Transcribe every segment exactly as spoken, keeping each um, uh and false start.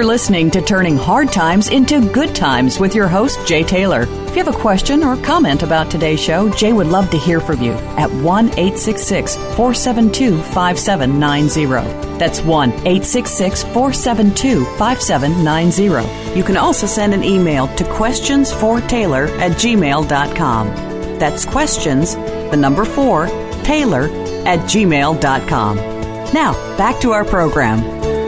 listening to Turning Hard Times into Good Times with your host, Jay Taylor. If you have a question or comment about today's show, Jay would love to hear from you at one eight six six, four seven two, five seven nine zero. That's one eight six six, four seven two, five seven nine zero. You can also send an email to questions for taylor at gmail dot com. That's questions, the number four, Taylor at gmail dot com. Now, back to our program.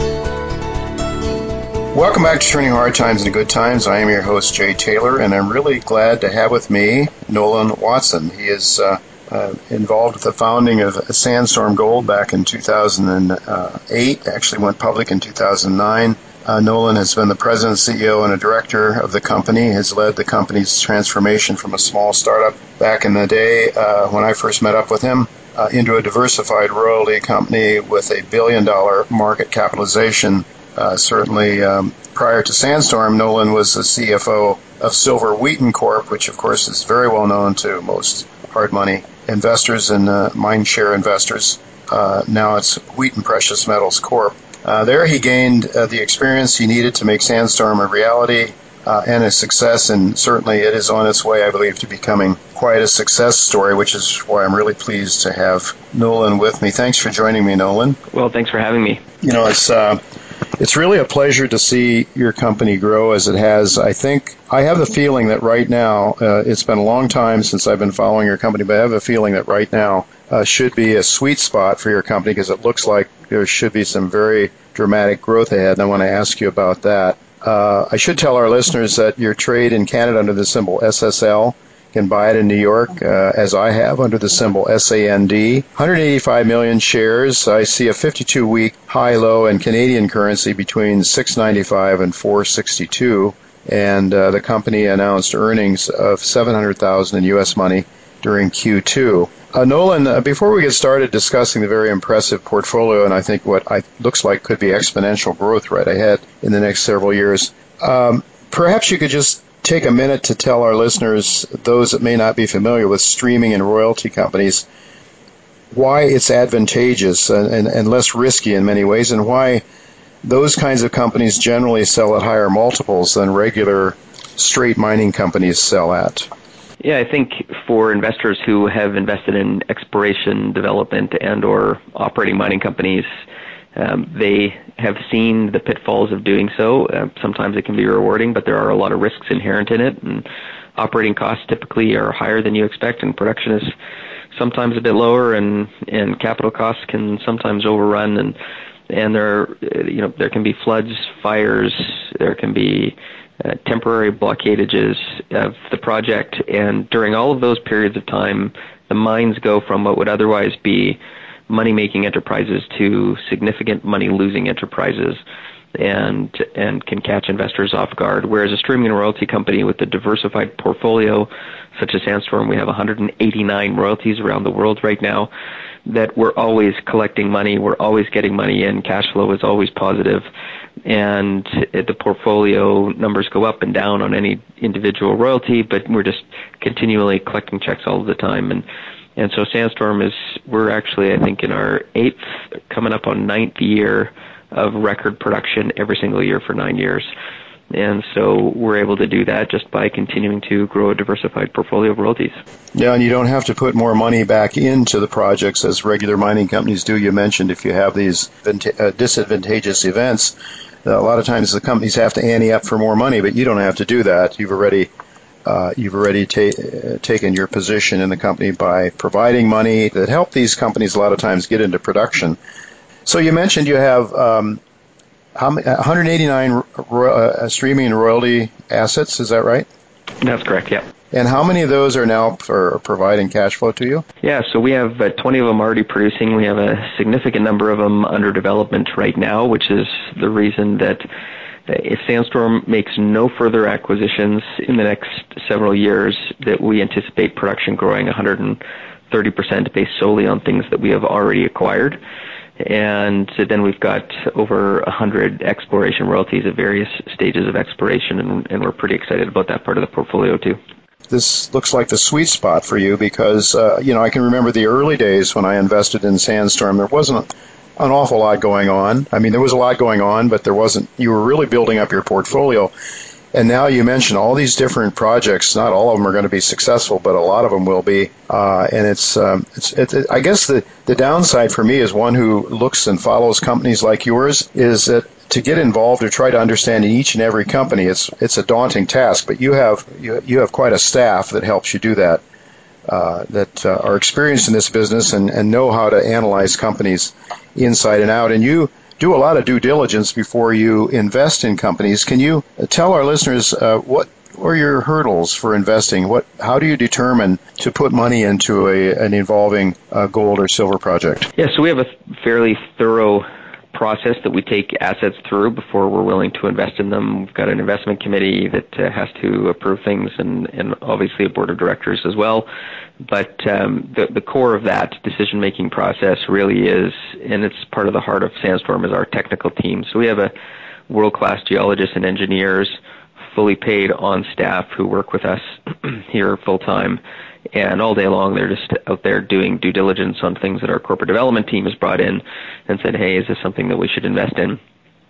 Welcome back to Turning Hard Times into Good Times. I am your host, Jay Taylor, and I'm really glad to have with me Nolan Watson. He is uh, uh, involved with the founding of Sandstorm Gold back in two thousand eight, actually went public in two thousand nine. Uh, Nolan has been the president, C E O, and a director of the company, has led the company's transformation from a small startup back in the day uh, when I first met up with him uh, into a diversified royalty company with a billion-dollar market capitalization. Uh, certainly, um, prior to Sandstorm, Nolan was the C F O of Silver Wheaton Corp, which, of course, is very well known to most hard money investors and uh, mine share investors. Uh, now it's Wheaton Precious Metals Corp. Uh, there he gained uh, the experience he needed to make Sandstorm a reality uh, and a success, and certainly it is on its way, I believe, to becoming quite a success story, which is why I'm really pleased to have Nolan with me. Thanks for joining me, Nolan. Well, thanks for having me. You know, it's... Uh, It's really a pleasure to see your company grow as it has. I think I have the feeling that right now, uh, it's been a long time since I've been following your company, but I have a feeling that right now uh, should be a sweet spot for your company because it looks like there should be some very dramatic growth ahead, and I want to ask you about that. Uh, I should tell our listeners that your trade in Canada under the symbol S S L. You can buy it in New York, uh, as I have, under the symbol S A N D. one hundred eighty-five million shares. I see a fifty-two week high-low in Canadian currency between six ninety-five and four sixty-two. And uh, the company announced earnings of seven hundred thousand in U S money during Q two. Uh, Nolan, uh, before we get started discussing the very impressive portfolio and I think what I, looks like could be exponential growth right ahead in the next several years, um, perhaps you could just take a minute to tell our listeners, those that may not be familiar with streaming and royalty companies, why it's advantageous and, and, and less risky in many ways, and why those kinds of companies generally sell at higher multiples than regular straight mining companies sell at. Yeah, I think for investors who have invested in exploration, development, and or operating mining companies, Um, they have seen the pitfalls of doing so. Uh, sometimes it can be rewarding, but there are a lot of risks inherent in it, and operating costs typically are higher than you expect, and production is sometimes a bit lower, and, and capital costs can sometimes overrun, and and there you know there can be floods, fires, there can be uh, temporary blockages of the project, and during all of those periods of time, the mines go from what would otherwise be money-making enterprises to significant money-losing enterprises, and and can catch investors off guard. Whereas a streaming and royalty company with a diversified portfolio, such as Sandstorm, we have one hundred eighty-nine royalties around the world right now, that we're always collecting money, we're always getting money in, cash flow is always positive, and the portfolio numbers go up and down on any individual royalty, but we're just continually collecting checks all the time. And And so Sandstorm is, we're actually, I think, in our eighth, coming up on ninth year of record production every single year for nine years. And so we're able to do that just by continuing to grow a diversified portfolio of royalties. Yeah, and you don't have to put more money back into the projects as regular mining companies do. You mentioned if you have these uh, disadvantageous events, uh, a lot of times the companies have to ante up for more money, but you don't have to do that. You've already Uh, you've already ta- uh, taken your position in the company by providing money that help these companies a lot of times get into production. So you mentioned you have um, how many, one hundred eighty-nine ro- uh, streaming and royalty assets, is that right? That's correct, yeah. And how many of those are now for providing cash flow to you? Yeah, so we have uh, twenty of them already producing. We have a significant number of them under development right now, which is the reason that if Sandstorm makes no further acquisitions in the next several years, that we anticipate production growing one hundred thirty percent based solely on things that we have already acquired. And then we've got over one hundred exploration royalties at various stages of exploration, and, and we're pretty excited about that part of the portfolio too. This looks like the sweet spot for you because, uh, you know, I can remember the early days when I invested in Sandstorm. There wasn't an awful lot going on. I mean, there was a lot going on, but there wasn't, you were really building up your portfolio. And now you mentioned all these different projects. Not all of them are going to be successful, but a lot of them will be. Uh, and it's, um, it's, it, it, I guess the, the downside for me as one who looks and follows companies like yours is that to get involved or try to understand each and every company, it's it's a daunting task. But you have you, you have quite a staff that helps you do that, uh, that uh, are experienced in this business and, and know how to analyze companies inside and out. And you do a lot of due diligence before you invest in companies. Can you tell our listeners uh, what are your hurdles for investing? What, how do you determine to put money into a, an evolving uh, gold or silver project? Yeah, so we have a fairly thorough process that we take assets through before we're willing to invest in them. We've got an investment committee that uh, has to approve things, and, and obviously a board of directors as well. But um, the, the core of that decision-making process really is, and it's part of the heart of Sandstorm, is our technical team. So we have a world-class geologists and engineers fully paid on staff who work with us here full-time. And all day long, they're just out there doing due diligence on things that our corporate development team has brought in and said, hey, is this something that we should invest in?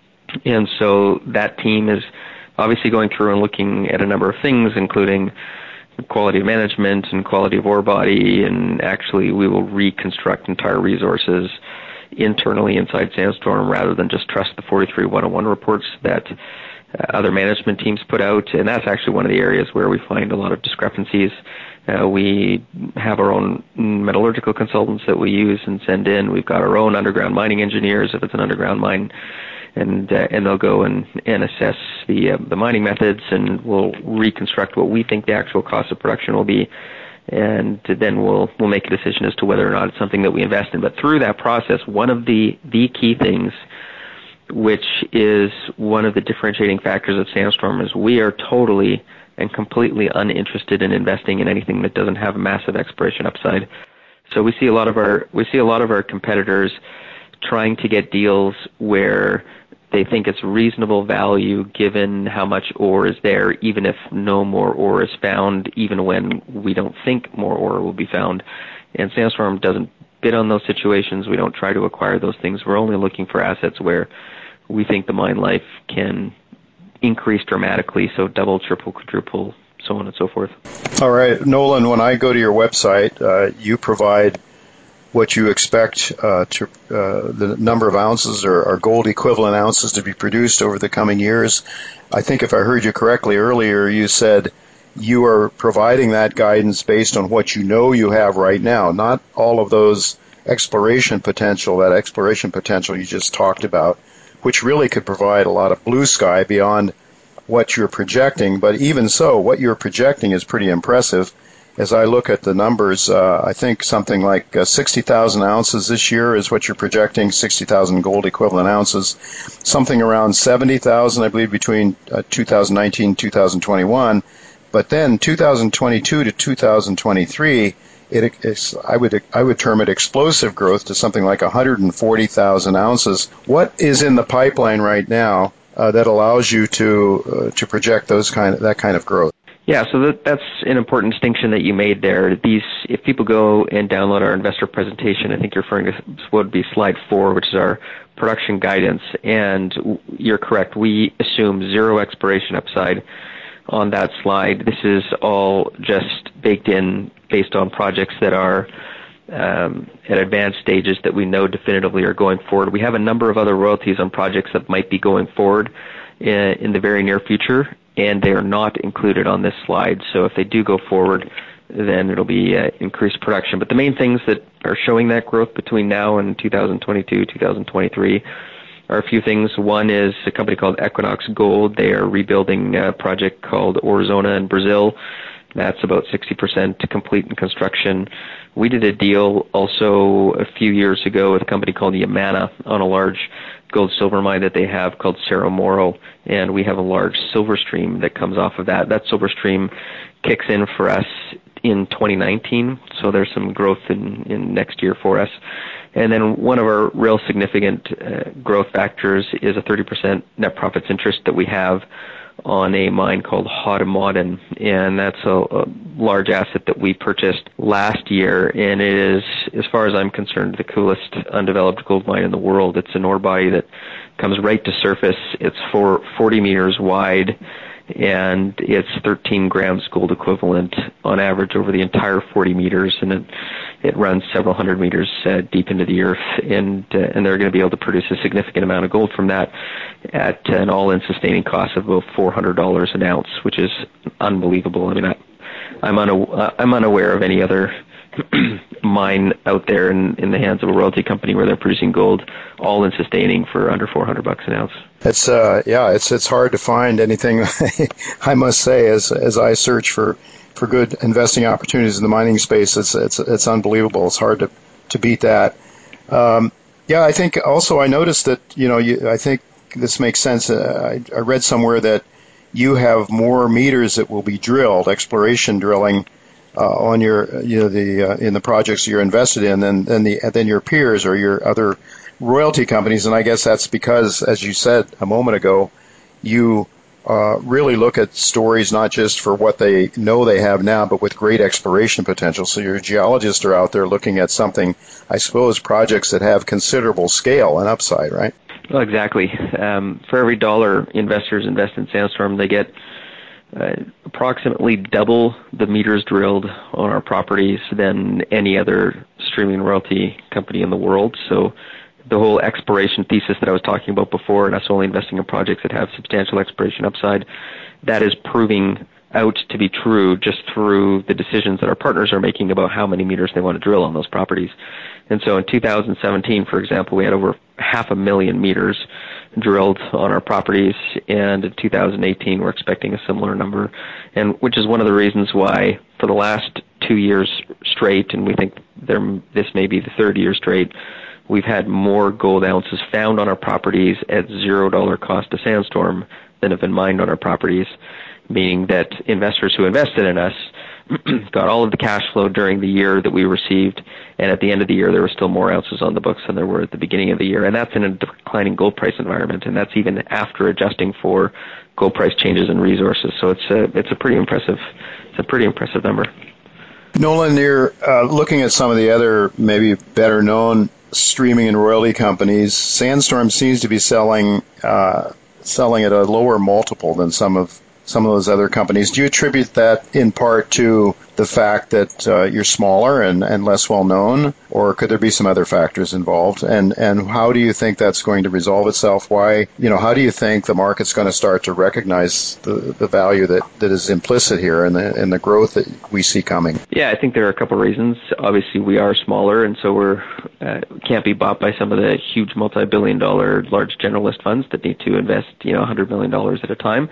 And so that team is obviously going through and looking at a number of things, including quality of management and quality of ore body. And actually, we will reconstruct entire resources internally inside Sandstorm rather than just trust the forty-three one oh one reports that uh, other management teams put out. And that's actually one of the areas where we find a lot of discrepancies. Uh, we have our own metallurgical consultants that we use and send in. We've got our own underground mining engineers if it's an underground mine, and uh, and they'll go and, and assess the uh, the mining methods, and we'll reconstruct what we think the actual cost of production will be, and then we'll we'll make a decision as to whether or not it's something that we invest in. But through that process, one of the the key things, which is one of the differentiating factors of Sandstorm, is we are totally and completely uninterested in investing in anything that doesn't have a massive exploration upside. So we see a lot of our we see a lot of our competitors trying to get deals where they think it's reasonable value given how much ore is there, even if no more ore is found, even when we don't think more ore will be found. And Sandstorm doesn't bid on those situations. We don't try to acquire those things. We're only looking for assets where we think the mine life can increase dramatically, so double, triple, quadruple, so on and so forth. All right, Nolan, when I go to your website, uh, you provide what you expect uh, to uh, the number of ounces or, or gold equivalent ounces to be produced over the coming years. I think if I heard you correctly earlier, you said you are providing that guidance based on what you know you have right now, not all of those exploration potential, that exploration potential you just talked about, which really could provide a lot of blue sky beyond what you're projecting. But even so, what you're projecting is pretty impressive. As I look at the numbers, uh, I think something like uh, sixty thousand ounces this year is what you're projecting, sixty thousand gold equivalent ounces, something around seventy thousand, I believe, between uh, two thousand nineteen and two thousand twenty-one. But then two thousand twenty-two to two thousand twenty-three, It, it's, I would I would term it explosive growth to something like one hundred forty thousand ounces. What is in the pipeline right now uh, that allows you to uh, to project those kind of, that kind of growth? Yeah, so that, that's an important distinction that you made there. These, if people go and download our investor presentation, I think you're referring to what would be slide four, which is our production guidance. And you're correct. We assume zero exploration upside on that slide. This is all just baked in based on projects that are um, at advanced stages that we know definitively are going forward. We have a number of other royalties on projects that might be going forward in, in the very near future, and they are not included on this slide. So if they do go forward, then it'll be uh, increased production. But the main things that are showing that growth between now and two thousand twenty-two, two thousand twenty-three are a few things. One is a company called Equinox Gold. They are rebuilding a project called Aurizona in Brazil. That's about sixty percent complete in construction. We did a deal also a few years ago with a company called Yamana on a large gold-silver mine that they have called Cerro Moro, and we have a large silver stream that comes off of that. That silver stream kicks in for us in twenty nineteen, so there's some growth in, in next year for us. And then one of our real significant uh, growth factors is a thirty percent net profits interest that we have on a mine called Haudemoden, and that's a, a large asset that we purchased last year, and it is, as far as I'm concerned, the coolest undeveloped gold mine in the world. It's an ore body that comes right to surface. It's for forty meters wide, and it's thirteen grams gold equivalent on average over the entire forty meters, and it, it runs several hundred meters uh, deep into the earth, and uh, and they're going to be able to produce a significant amount of gold from that at an all-in sustaining cost of about four hundred dollars an ounce, which is unbelievable. I mean, I, I'm, una- I'm unaware of any other mine out there in, in the hands of a royalty company where they're producing gold all-in sustaining for under four hundred bucks an ounce. It's uh yeah, it's it's hard to find anything. I must say, as as I search for, for good investing opportunities in the mining space, it's it's it's unbelievable. It's hard to, to beat that. Um, yeah, I think also I noticed that you know you, I think this makes sense. Uh, I, I read somewhere that you have more meters that will be drilled, exploration drilling, uh, on your you know the uh, in the projects you're invested in than than the than your peers or your other royalty companies. And I guess that's because, as you said a moment ago, you uh, really look at stories not just for what they know they have now, but with great exploration potential. So your geologists are out there looking at something, I suppose, projects that have considerable scale and upside, right? Well, exactly. Um, for every dollar investors invest in Sandstorm, they get uh, approximately double the meters drilled on our properties than any other streaming royalty company in the world. So the whole exploration thesis that I was talking about before, and us only investing in projects that have substantial exploration upside, that is proving out to be true just through the decisions that our partners are making about how many meters they want to drill on those properties. And so in two thousand seventeen, for example, we had over half a million meters drilled on our properties, and in two thousand eighteen we're expecting a similar number, and which is one of the reasons why for the last two years straight, and we think there, this may be the third year straight, we've had more gold ounces found on our properties at zero dollar cost to Sandstorm than have been mined on our properties, meaning that investors who invested in us got all of the cash flow during the year that we received, and at the end of the year there were still more ounces on the books than there were at the beginning of the year, and that's in a declining gold price environment, and that's even after adjusting for gold price changes in resources. So it's a it's a pretty impressive it's a pretty impressive number. Nolan, you're uh, looking at some of the other maybe better known streaming and royalty companies. Sandstorm seems to be selling uh, selling at a lower multiple than some of some of those other companies. Do you attribute that in part to the fact that uh, you're smaller and, and less well known, or could there be some other factors involved? And and how do you think that's going to resolve itself? Why, you know, how do you think the market's going to start to recognize the, the value that, that is implicit here and the and the growth that we see coming? Yeah, I think there are a couple of reasons. Obviously, we are smaller, and so we're uh, can't be bought by some of the huge multi-billion dollar large generalist funds that need to invest, you know, one hundred million dollars at a time.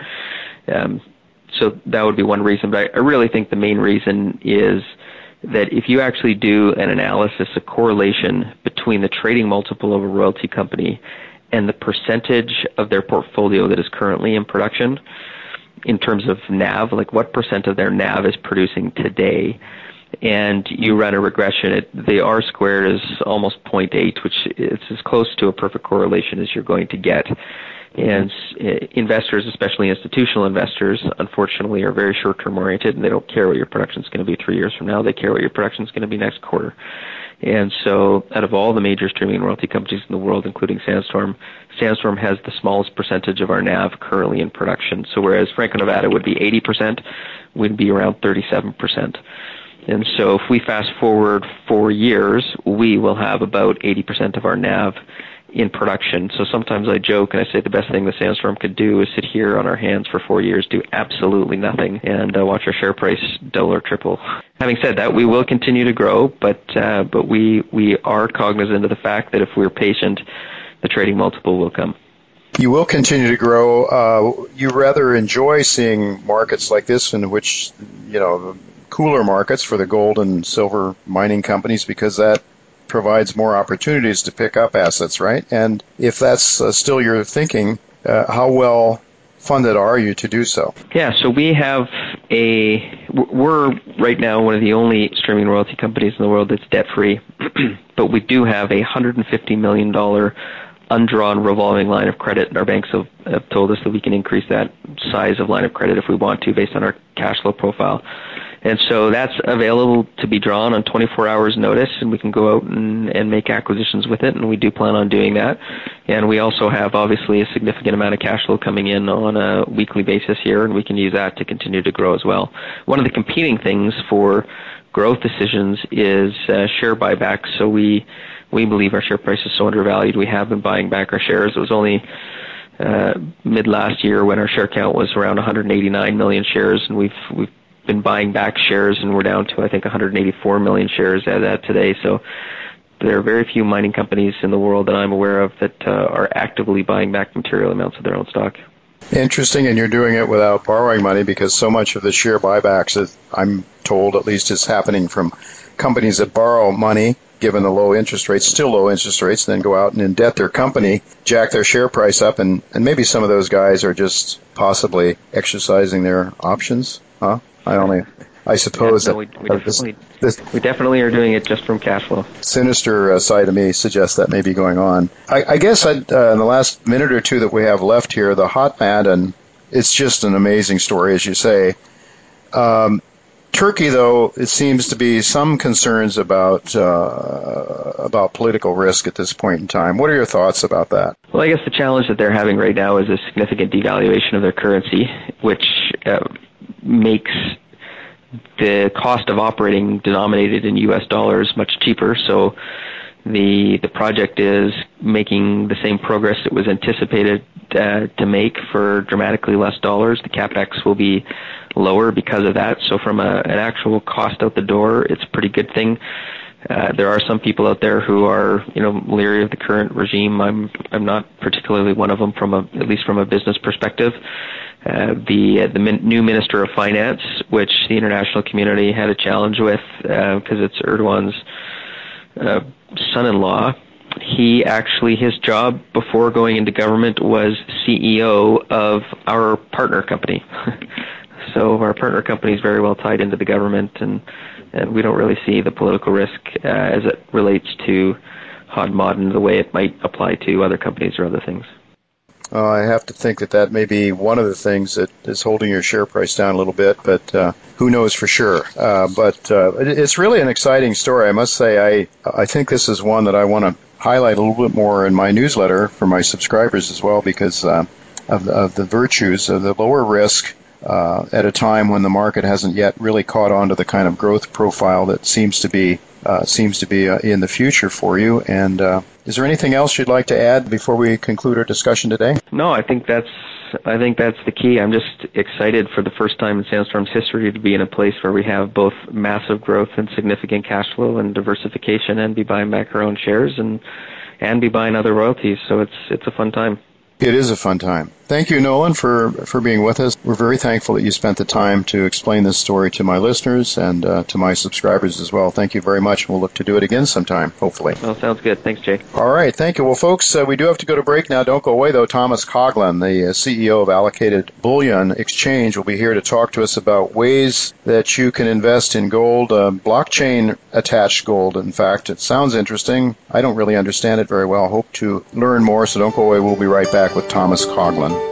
Um, so that would be one reason, but I, I really think the main reason is that if you actually do an analysis, a correlation between the trading multiple of a royalty company and the percentage of their portfolio that is currently in production, in terms of N A V, like what percent of their N A V is producing today, and you run a regression, it, the R squared is almost zero point eight, which is as close to a perfect correlation as you're going to get. And investors, especially institutional investors, unfortunately are very short-term oriented, and they don't care what your production is going to be three years from now. They care what your production is going to be next quarter. And so out of all the major streaming and royalty companies in the world, including Sandstorm, Sandstorm has the smallest percentage of our N A V currently in production. So whereas Franco-Nevada would be eighty percent, we'd be around thirty-seven percent. And so if we fast forward four years, we will have about eighty percent of our N A V in production. So sometimes I joke and I say the best thing the Sandstorm could do is sit here on our hands for four years, do absolutely nothing, and uh, watch our share price double or triple. Having said that, we will continue to grow, but uh, but we we are cognizant of the fact that if we're patient, the trading multiple will come. You will continue to grow. Uh, you rather enjoy seeing markets like this in which, you know, cooler markets for the gold and silver mining companies, because that provides more opportunities to pick up assets, right? And if that's uh, still your thinking, uh, how well funded are you to do so? Yeah, so we have a, we're right now one of the only streaming royalty companies in the world that's debt-free, but we do have a one hundred fifty million dollars undrawn revolving line of credit. Our banks have, have told us that we can increase that size of line of credit if we want to based on our cash flow profile. And so that's available to be drawn on twenty-four hours notice, and we can go out and, and make acquisitions with it, and we do plan on doing that. And we also have, obviously, a significant amount of cash flow coming in on a weekly basis here, and we can use that to continue to grow as well. One of the competing things for growth decisions is uh, share buybacks. So we we believe our share price is so undervalued, we have been buying back our shares. It was only uh, mid last year when our share count was around one hundred eighty-nine million shares, and we've we've been buying back shares, and we're down to, I think, one hundred eighty-four million shares as at today. So there are very few mining companies in the world that I'm aware of that uh, are actively buying back material amounts of their own stock. Interesting, and you're doing it without borrowing money, because so much of the share buybacks, is, I'm told at least, is happening from companies that borrow money, given the low interest rates, still low interest rates, and then go out and indebt their company, jack their share price up, and, and maybe some of those guys are just possibly exercising their options, huh? I only, I suppose yeah, no, that we, we, definitely, this, this we definitely are doing it just from cash flow. Sinister uh, side of me suggests that may be going on. I, I guess I'd, uh, in the last minute or two that we have left here, the Hod Maden, it's just an amazing story, as you say. Um, Turkey, though, it seems to be some concerns about uh, about political risk at this point in time. What are your thoughts about that? Well, I guess the challenge that they're having right now is a significant devaluation of their currency, which uh, makes the cost of operating denominated in U S dollars much cheaper. So the the project is making the same progress it was anticipated uh, to make for dramatically less dollars. The capex will be lower because of that. So from a, an actual cost out the door, it's a pretty good thing. Uh, there are some people out there who are, you know, leery of the current regime. I'm I'm not particularly one of them, from a at least from a business perspective. Uh, the uh, the min- new Minister of Finance, which the international community had a challenge with because uh, it's Erdogan's uh, son-in-law, he actually, his job before going into government was C E O of our partner company. So our partner company is very well tied into the government, and, and we don't really see the political risk uh, as it relates to Hod Maden the way it might apply to other companies or other things. Uh, I have to think that that may be one of the things that is holding your share price down a little bit, but uh, who knows for sure. Uh, but uh, it, it's really an exciting story. I must say, I I think this is one that I want to highlight a little bit more in my newsletter for my subscribers as well, because uh, of, of the virtues of the lower risk uh, at a time when the market hasn't yet really caught on to the kind of growth profile that seems to be uh, seems to be uh, in the future for you. And uh, is there anything else you'd like to add before we conclude our discussion today? No, I think that's I think that's the key. I'm just excited for the first time in Sandstorm's history to be in a place where we have both massive growth and significant cash flow and diversification, and be buying back our own shares and and be buying other royalties. So it's it's a fun time. It is a fun time. Thank you, Nolan, for, for being with us. We're very thankful that you spent the time to explain this story to my listeners and uh, to my subscribers as well. Thank you very much. We'll look to do it again sometime, hopefully. Well, sounds good. Thanks, Jay. All right. Thank you. Well, folks, uh, we do have to go to break now. Don't go away, though. Thomas Coughlin, the uh, C E O of Allocated Bullion Exchange, will be here to talk to us about ways that you can invest in gold, uh, blockchain-attached gold. In fact, it sounds interesting. I don't really understand it very well. Hope to learn more, so don't go away. We'll be right back with Thomas Coughlin.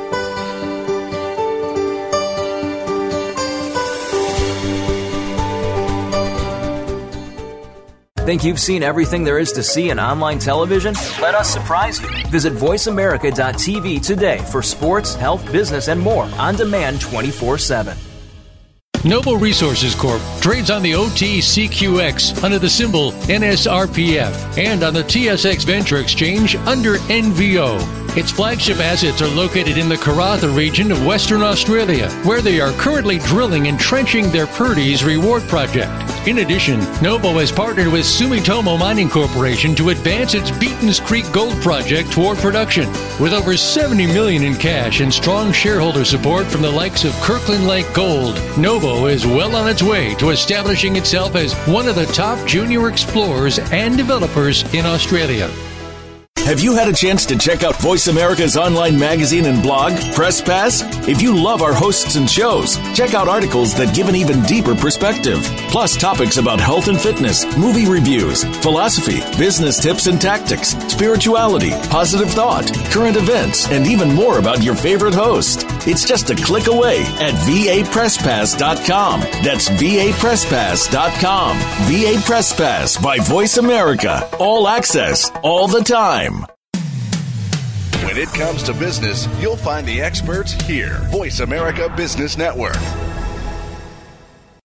Think you've seen everything there is to see in online television? Let us surprise you. Visit voice america dot t v today for sports, health, business, and more on demand twenty-four seven. Noble Resources Corp trades on the O T C Q X under the symbol N S R P F and on the T S X Venture Exchange under N V O. Its flagship assets are located in the Karratha region of Western Australia, where they are currently drilling and trenching their Purdy's Reward project. In addition, Noble has partnered with Sumitomo Mining Corporation to advance its Beaton's Creek Gold project toward production. With over seventy million dollars in cash and strong shareholder support from the likes of Kirkland Lake Gold, Noble is well on its way to establishing itself as one of the top junior explorers and developers in Australia. Have you had a chance to check out Voice America's online magazine and blog, Press Pass? If you love our hosts and shows, check out articles that give an even deeper perspective. Plus topics about health and fitness, movie reviews, philosophy, business tips and tactics, spirituality, positive thought, current events, and even more about your favorite host. It's just a click away at v a press pass dot com. That's v a press pass dot com. V A Press Pass by Voice America. All access, all the time. When it comes to business, you'll find the experts here. Voice America Business Network.